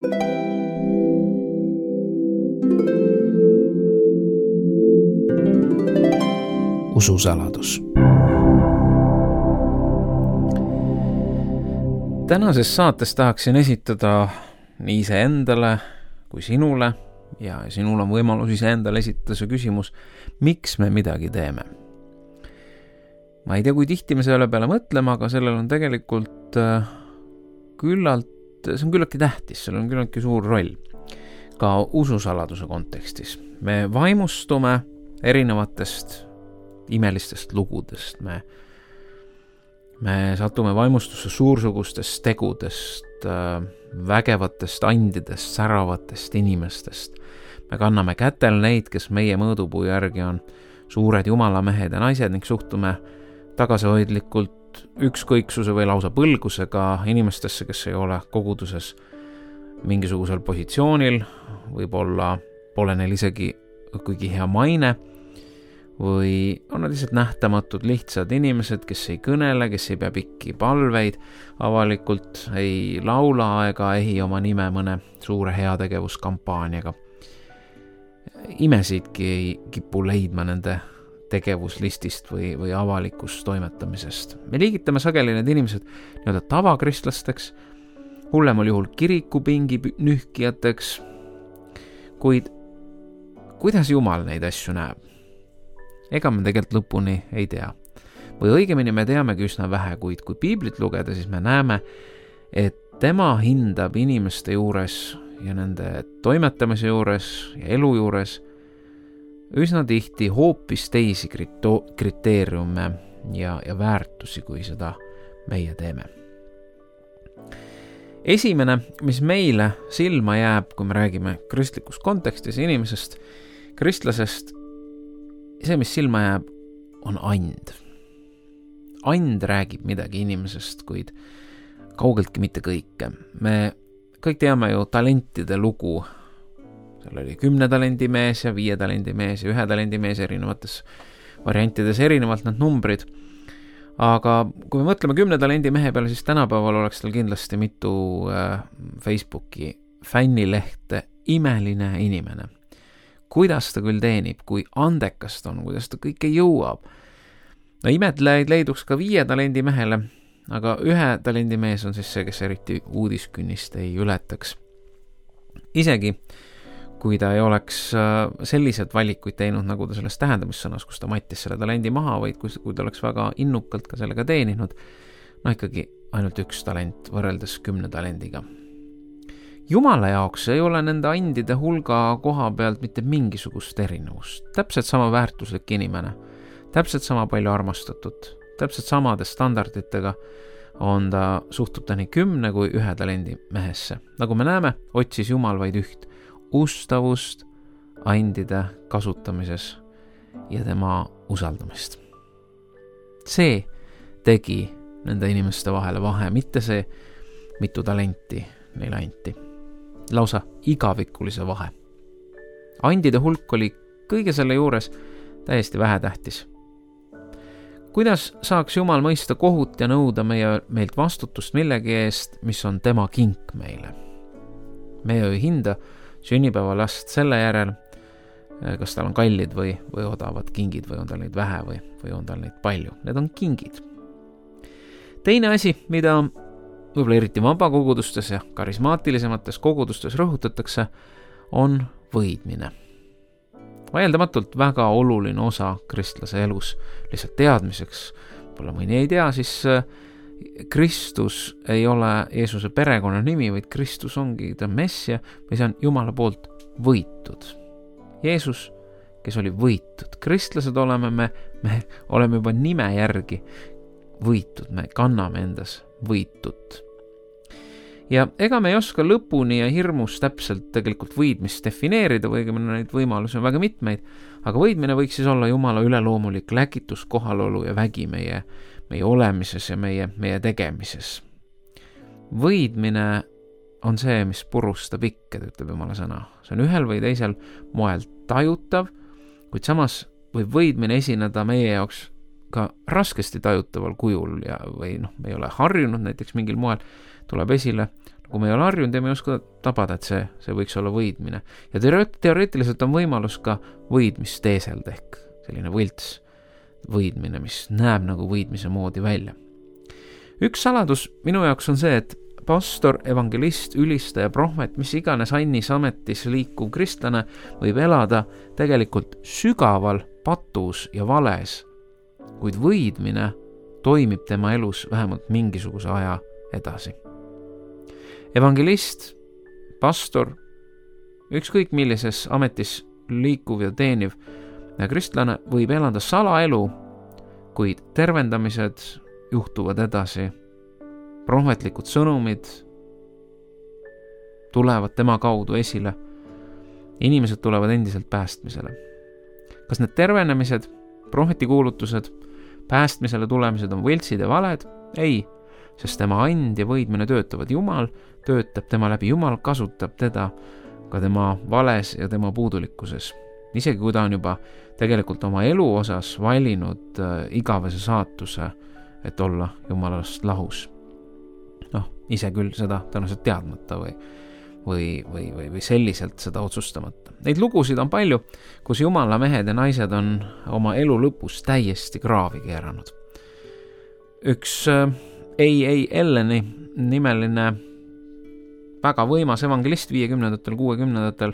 Ususaladus. Tänases saates tahaksin esitada nii iseendale kui sinule ja sinul on võimalus iseendale esitada see küsimus, miks me midagi teeme. Ma ei tea, kui tihti me selle peale mõtlema, aga sellel on tegelikult see on küllaltki tähtis, sellel on küllaltki suur roll ka ususaladuse kontekstis. Me vaimustume erinevatest imelistest lugudest, me satume vaimustusse suursugustest tegudest, vägevatest andidest, säravatest inimestest. Me kanname kätel neid, kes meie mõõdupuu järgi on suured jumalamehed ja naised ning suhtume tagasihoidlikult ükskõiksuse või lausa põlgusega inimestesse, kes ei ole koguduses mingisugusel positsioonil, võib-olla pole neil isegi kuigi hea maine, või on nad lihtsalt nähtamatud lihtsad inimesed, kes ei kõnele, kes ei pea pikki palveid, avalikult ei laula ega ehi oma nime mõne suure heategevuskampaaniaga. Imesidki ei kipu leidma nende tegevuslistist või avalikust toimetamisest. Me liigitame sageli need inimesed nii-öelda tavakristlasteks, hullemal juhul kirikupingi nühkijateks, kuid kuidas Jumal neid asju näeb? Ega me tegelikult lõpuni ei tea. Või õigemini me teamegi üsna vähe, kuid kui piiblit lugeda, siis me näeme, et tema hindab inimeste juures ja nende toimetamise juures ja elu juures üsna tihti hoopis teisi kriteeriume ja väärtusi, kui seda meie teeme. Esimene, mis meile silma jääb, kui me räägime kristlikus kontekstis inimesest, kristlasest, see, mis silma jääb, on and. And räägib midagi inimesest, kuid kaugeltki mitte kõike. Me kõik teame ju talentide lugu. Seal oli 10 talendi mees ja 5 talendi mees ja 1 talendi mees erinevates variantides erinevalt need numbrid. Aga kui me mõtleme 10 talendi mehe peale, siis tänapäeval oleks tal kindlasti mitu Facebooki fännilehte imeline inimene. Kuidas ta küll teenib, kui andekas ta on, kuidas ta kõike jõuab. No imetlejaid leiduks ka 5 talendi mehele, aga 1 talendi mees on siis see, kes eriti uudiskünnist ei ületaks. Isegi, kui ta ei oleks sellised valikuid teinud, nagu ta selles tähendamissõnas, kus ta mattis selle talendi maha, vaid kui ta oleks väga innukalt ka sellega teeninud, no ikkagi ainult 1 talent võrreldes 10 talendiga. Jumala jaoks ei ole nende andide hulga koha pealt mitte mingisugust erinevust. Täpselt sama väärtuslik inimene, täpselt sama palju armastatud, täpselt samade standarditega suhtub ta nii 10 kui 1 talendi mehesse. Nagu me näeme, otsis Jumal vaid üht ustavust andide kasutamises ja tema usaldamist. See tegi nende inimeste vahele vahe, mitte see, mitu talenti neile anti. Lausa igavikulise vahe. Andide hulk oli kõige selle juures täiesti vähetähtis. Kuidas saaks Jumal mõista kohut ja nõuda meilt vastutust millegi eest, mis on tema kink meile? Me ei hinda sünnipäevalast selle järel, kas tal on kallid või odavad kingid või on tal neid vähe või on tal neid palju. Need on kingid. Teine asi, mida võib-olla eriti vabakogudustes ja karismaatilisemates kogudustes rõhutatakse, on võidmine. Vaieldamatult väga oluline osa kristlase elus. Lihtsalt teadmiseks, pole mõni ei tea, siis Kristus ei ole Jeesuse perekonna nimi, vaid Kristus ongi ta messia või see on Jumala poolt võitud. Jeesus, kes oli võitud. Kristlased oleme me oleme juba nime järgi võitud, me kanname endas võitut. Ja ega me ei oska lõpuni ja hirmus täpselt tegelikult võidmist defineerida, või neid võimalusi on väga mitmeid, aga võidmine võiks siis olla Jumala üleloomulik läkitus, kohalolu ja vägi meie olemises ja meie tegemises. Võidmine on see, mis purustab ikked, ütleb Jumala sõna. See on ühel või teisel moel tajutav, kuid samas võib võidmine esineda meie jaoks ka raskesti tajutaval kujul või me ei ole harjunud näiteks mingil moel tuleb esile, nagu me ei ole harjunud ja me ei oska tabada, et see võiks olla võidmine. Ja teoreetiliselt on võimalus ka võidmist teeselda ehk selline võlts võidmine, mis näeb nagu võidmise moodi välja. Üks saladus minu jaoks on see, et pastor, evangelist, ülistaja, prohvet, mis iganes annis ametis liikuv kristlane võib elada tegelikult sügaval patus ja vales, kuid võidmine toimib tema elus vähemalt mingisuguse aja edasi. Evangelist, pastor, ükskõik millises ametis liikuv ja teeniv kristlane võib elada salaelu, kuid tervendamised juhtuvad edasi. Prohvetlikud sõnumid tulevad tema kaudu esile. Inimesed tulevad endiselt päästmisele. Kas need tervenemised, prohvetikuulutused, päästmisele tulemised on võltsid ja valed? Ei, sest tema and ja võidmine töötavad. Jumal töötab tema läbi. Jumal kasutab teda ka tema vales ja tema puudulikkuses. Isegi kui ta on juba tegelikult oma elu osas valinud igavese saatuse, et olla Jumalast lahus. Ise küll seda tõenäoliselt teadmata või selliselt seda otsustamata. Neid lugusid on palju, kus Jumala mehed ja naised on oma elu lõpus täiesti kraavi keeranud. Üks A.A. Elleni nimeline väga võimas evangelist 50-ndatel, 60-ndatel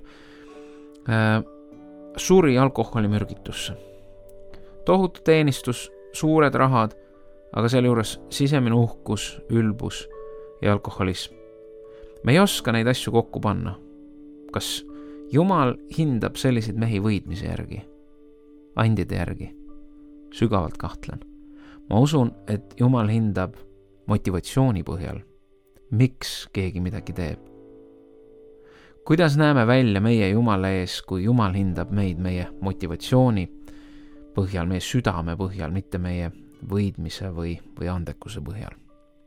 suri alkoholimürgitusse. Tohutu teenistus, suured rahad, aga selle juures sisemine uhkus, ülbus ja alkoholism. Me ei oska neid asju kokku panna. Kas Jumal hindab selliseid mehi võidmise järgi? Andide järgi? Sügavalt kahtlen. Ma usun, et Jumal hindab motivatsiooni põhjal. Miks keegi midagi teeb? Kuidas näeme välja meie Jumala ees, kui Jumal hindab meid meie motivatsiooni põhjal, meie südame põhjal, mitte meie võidmise või andekuse põhjal?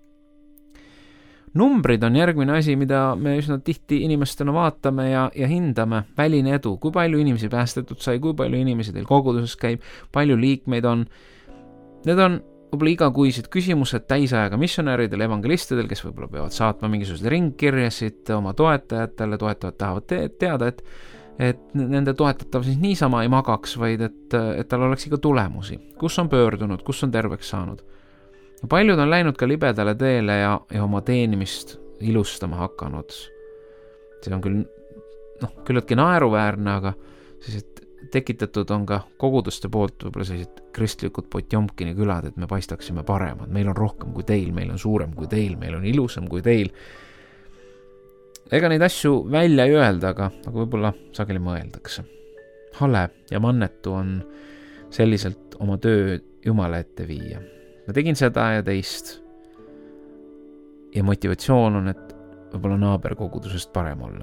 Numbrid on järgmine asi, mida me üsna tihti inimestena vaatame ja hindame. Väline edu, kui palju inimesi päästetud sai, kui palju inimesi teil koguduses käib, palju liikmeid on. Need on võib-olla igakuised küsimused täisajaga missionäridel, evangelistidel, kes võib-olla peavad saatma mingisuguseid ringkirjasid oma toetajatele. Toetajad tahavad teada, et nende toetatav siis niisama ei magaks, vaid et tal oleks ikka tulemusi. Kus on pöördunud, kus on terveks saanud. Paljud on läinud ka libedale teele ja oma teenimist ilustama hakanud. See on küll küllaltki naeruväärne, aga tekitatud on ka koguduste poolt võib-olla sellised kristlikud Potjomkini külad, et me paistaksime paremad. Meil on rohkem kui teil, meil on suurem kui teil, meil on ilusam kui teil. Ega neid asju välja ei öelda, aga võib-olla sageli mõeldakse. Hale ja mannetu on selliselt oma töö Jumala ette viia. Ma tegin seda ja teist. Ja motivatsioon on, et võib-olla naaberkogudusest parem olla.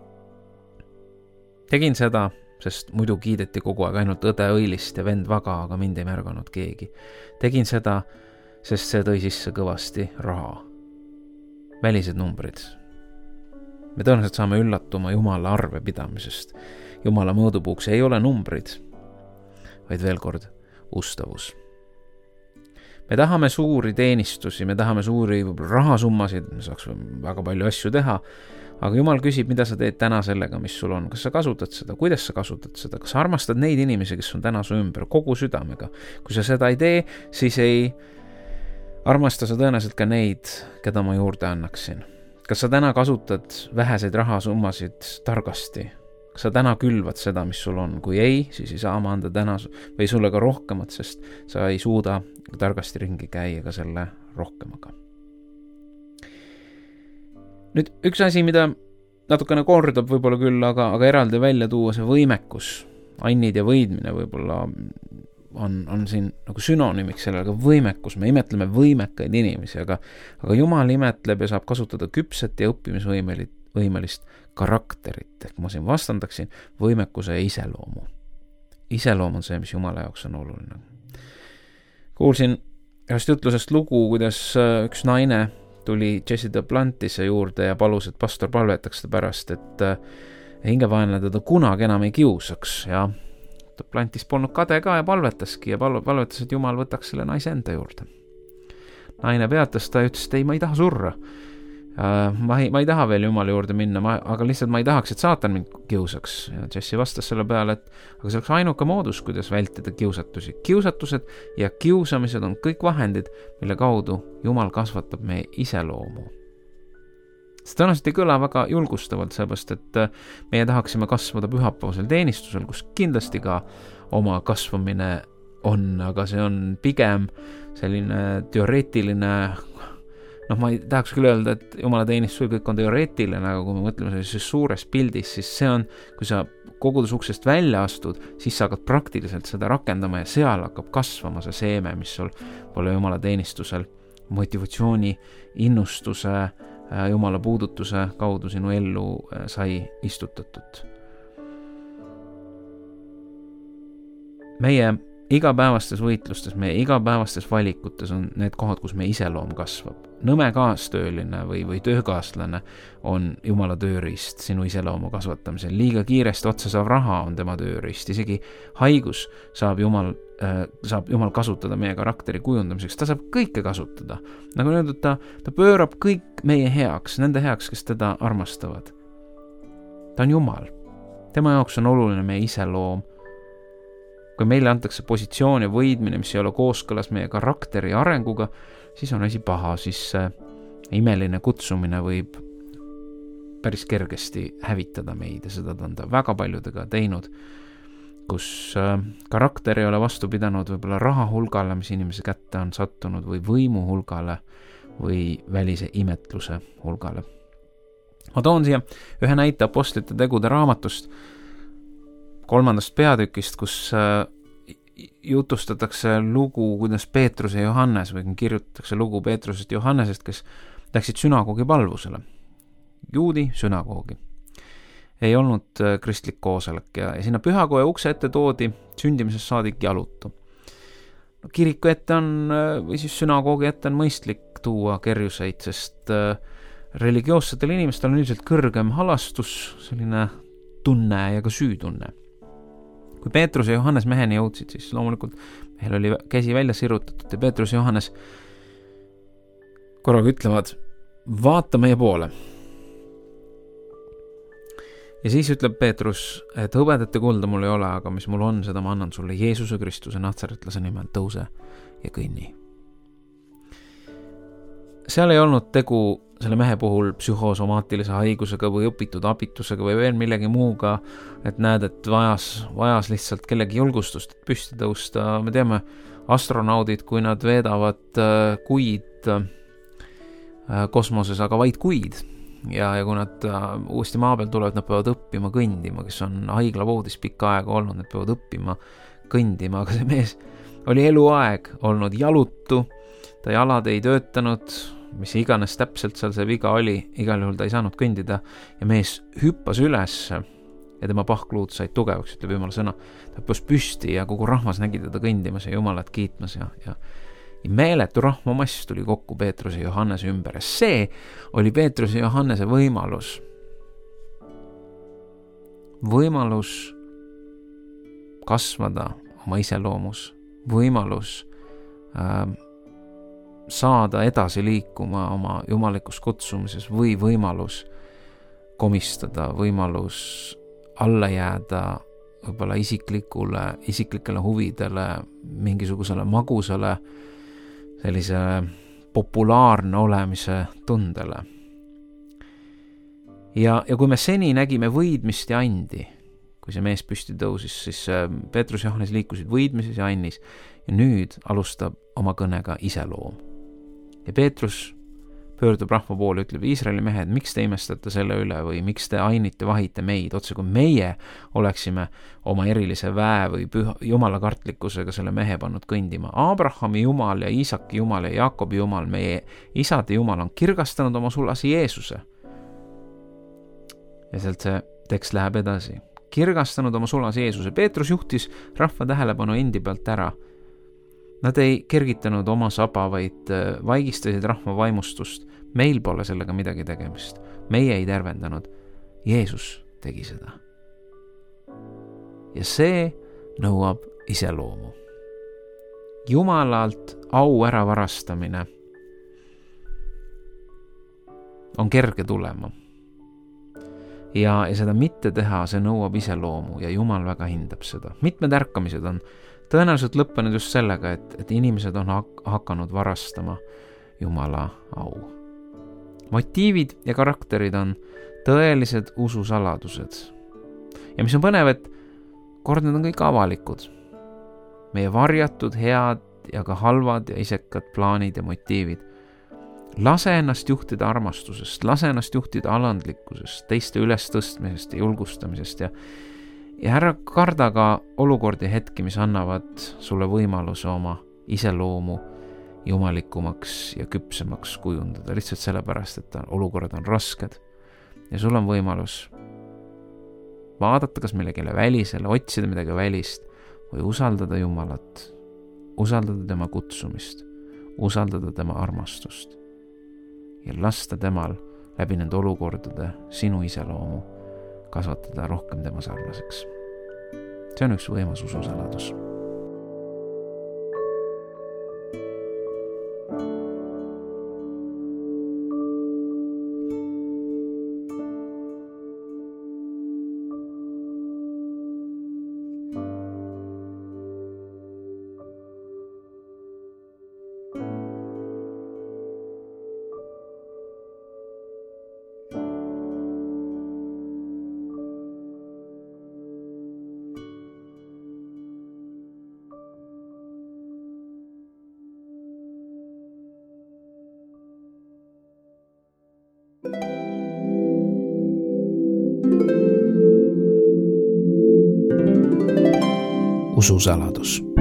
Tegin seda, sest muidu kiideti kogu aeg ainult õde õilist ja vend vaga, aga mind ei märganud keegi. Tegin seda, sest see tõi sisse kõvasti raha. Välised numbrid. Me tõenäoliselt saame üllatuma Jumala arve pidamisest. Jumala mõõdupuuks ei ole numbrid, vaid veel kord ustavus. Me tahame suuri teenistusi, me tahame suuri rahasummasid, me saaks väga palju asju teha, aga Jumal küsib, mida sa teed täna sellega, mis sul on. Kas sa kasutad seda? Kuidas sa kasutad seda? Kas sa armastad neid inimesi, kes on täna su ümber kogu südamega? Kui sa seda ei tee, siis ei armasta sa tõenäoliselt ka neid, keda ma juurde annaksin. Kas sa täna kasutad väheseid rahasummasid targasti? Kas sa täna külvad seda, mis sul on? Kui ei, siis ei saa ma anda täna või sulle ka rohkemat, sest sa ei suuda targasti ringi käia ka selle rohkemaga. Nüüd üks asi, mida natukene kordab võib-olla küll, aga eraldi välja tuua see võimekus. Annid ja võidmine võib-olla on siin nagu synonüümiks sellega võimekus. Me imetleme võimekaid inimesi, aga Jumal imetleb ja saab kasutada küpset ja õppimisvõimelist karakterit. Ehk ma siin vastandaksin võimekuse ja iseloomu. Iseloom on see, mis Jumala jaoks on oluline. Kuulsin ühest jutlusest lugu, kuidas üks naine tuli Jesse Duplantise juurde ja palus, et pastor palvetaks ta pärast, et hingevaenlane teda kunagi enam ei kiusaks. Ja Duplantis polnud kade ka ja palvetaski ja palvetas, et Jumal võtaks selle naise enda juurde. Naine peatas ta ja ütles, et ei, ma ei taha surra. Ma ei taha veel Jumala juurde minna, aga lihtsalt ma ei tahaks, et saatan mind kiusaks. Ja Jesse vastas selle peale, et aga see oleks ainuke moodus, kuidas vältida kiusatusi. Kiusatused ja kiusamised on kõik vahendid, mille kaudu Jumal kasvatab meie iseloomu. See tõenäoliselt ei kõla väga julgustavalt, seepärast, et meie tahaksime kasvada pühapäevasel teenistusel, kus kindlasti ka oma kasvamine on, aga see on pigem selline teoreetiline, ma ei tahaks küll öelda, et Jumala teenistusel kõik on teoreetiline, aga kui me mõtleme sellises suures pildis, siis see on, kui sa koguduse uksest välja astud, siis sa hakkad praktiliselt seda rakendama ja seal hakkab kasvama see seeme, mis sul pole Jumala teenistusel motivatsiooni, innustuse, Jumala puudutuse kaudu sinu ellu sai istutatud. Meie igapäevastes võitlustes, meie igapäevastes valikutes on need kohad, kus meie iseloom kasvab. Nõme kaastööline või töökaaslane on Jumala tööriist sinu iseloomu kasvatamisel. Liiga kiiresti otsa saab raha on tema tööriist. Isegi haigus saab Jumal kasutada meie karakteri kujundamiseks. Ta saab kõike kasutada. Nagu öeldud, ta pöörab kõik meie heaks, nende heaks, kes teda armastavad. Ta on Jumal. Tema jaoks on oluline meie iseloom. Kui meile antakse positsioon ja võidmine, mis ei ole kooskõlas meie karakteri arenguga, siis on asi paha, siis imeline kutsumine võib päris kergesti hävitada meid ja seda on ta väga paljudega teinud, kus karakter ei ole vastu pidanud võib-olla raha hulgale, mis inimese kätte on sattunud või võimu hulgale või välise imetluse hulgale. Ma toon siia ühe näite Apostlite tegude raamatust, 3. peatükist, kus jutustatakse lugu, kuidas Peetrus ja Johannes või kirjutatakse lugu Peetrusest ja Johannesest, kes läksid sünagoogi palvusele. Juudi sünagoogi. Ei olnud kristlik koosolek ja sinna pühakoja ukse ette toodi sündimisest saadik jalutu. Kiriku ette on, või siis sünagoogi ette on mõistlik tuua kerjuseid, sest religioossetel inimestel on üldiselt kõrgem halastus, selline tunne ja ka süütunne. Kui Peetrus ja Johannes meheni jõudsid, siis loomulikult mehel oli käsi välja sirutatud ja Peetrus ja Johannes korraga ütlevad, vaata meie poole. Ja siis ütleb Peetrus, et hõbedat ja kulda mul ei ole, aga mis mul on, seda ma annan sulle Jeesuse Kristuse Natsaretlase nimel, tõuse ja kõnni. Seal ei olnud tegu selle mehe puhul psühhosomaatilise haigusega või õpitud abitusega või veel millegi muuga, et näed, et vajas lihtsalt kellegi julgustust, et püsti tõusta. Me teame, astronaudid, kui nad veedavad kuid kosmoses, aga vaid kuid. Ja kui nad uuesti maa peal tulevad, nad peavad õppima kõndima, kes on haiglavoodis pikka aega olnud, nad peavad õppima kõndima, aga see mees oli eluaeg olnud jalutu, ta jalad ei töötanud, mis iganes täpselt seal see viga oli, igal juhul ta ei saanud kõndida ja mees hüppas üles ja tema pahkluud said tugevaks, ütleb Jumala sõna. Ta hüppas püsti ja kogu rahvas nägi teda kõndimas ja Jumalat kiitmas ja meeletu rahvamass tuli kokku Peetruse ja Johannese ümber ja see oli Peetruse ja Johannese võimalus kasvada oma iseloomus, võimalus saada edasi liikuma oma jumalikus kutsumises või võimalus komistada, võimalus alla jääda võib-olla isiklikele huvidele, mingisugusele magusale, sellise populaarne olemise tundele. Ja kui me seni nägime võidmist ja andi, kui see mees püsti tõusis, siis Peetrus ja Johannes liikusid võidmises ja annis ja nüüd alustab oma kõnega iseloom. Ja Peetrus pöördub rahva poole, ütleb Iisraeli mehed, miks te imestate selle üle või miks te ainite vahite meid, otse kui meie oleksime oma erilise väe või Jumala kartlikkusega selle mehe pannud kõndima. Abrahami Jumal ja Iisaki Jumal ja Jaakobi Jumal, meie isade Jumal on kirgastanud oma sulase Jeesuse. Ja sealt see tekst läheb edasi. Kirgastanud oma sulase Jeesuse. Peetrus juhtis rahva tähelepanu endi pealt ära. Nad ei kergitanud oma saba, vaid vaigistasid rahva vaimustust. Meil pole sellega midagi tegemist. Meie ei tervendanud. Jeesus tegi seda. Ja see nõuab iseloomu. Jumalalt au äravarastamine on kerge tulema. Ja seda mitte teha, see nõuab iseloomu ja Jumal väga hindab seda. Mitmed ärkamised on tõenäoliselt lõppenud just sellega, et inimesed on hakanud varastama Jumala au. Motiivid ja karakterid on tõelised ususaladused. Ja mis on põnev, et kord need on kõik avalikud. Meie varjatud, head ja ka halvad ja isekad plaanid ja motiivid. Lase ennast juhtida armastusest, lase ennast juhtida alandlikkusest, teiste ülestõstmisest ja julgustamisest ja ära karda ka olukordi hetki, mis annavad sulle võimaluse oma iseloomu jumalikumaks ja küpsemaks kujundada, lihtsalt sellepärast, et olukorrad on rasked ja sul on võimalus vaadata kas millegile välisele, otsida midagi välist või usaldada Jumalat, usaldada tema kutsumist, usaldada tema armastust ja lasta temal läbi nende olukordade sinu iseloomu kasvatada rohkem tema sarnaseks. See on üks võimas ususaladus. Ususaladus.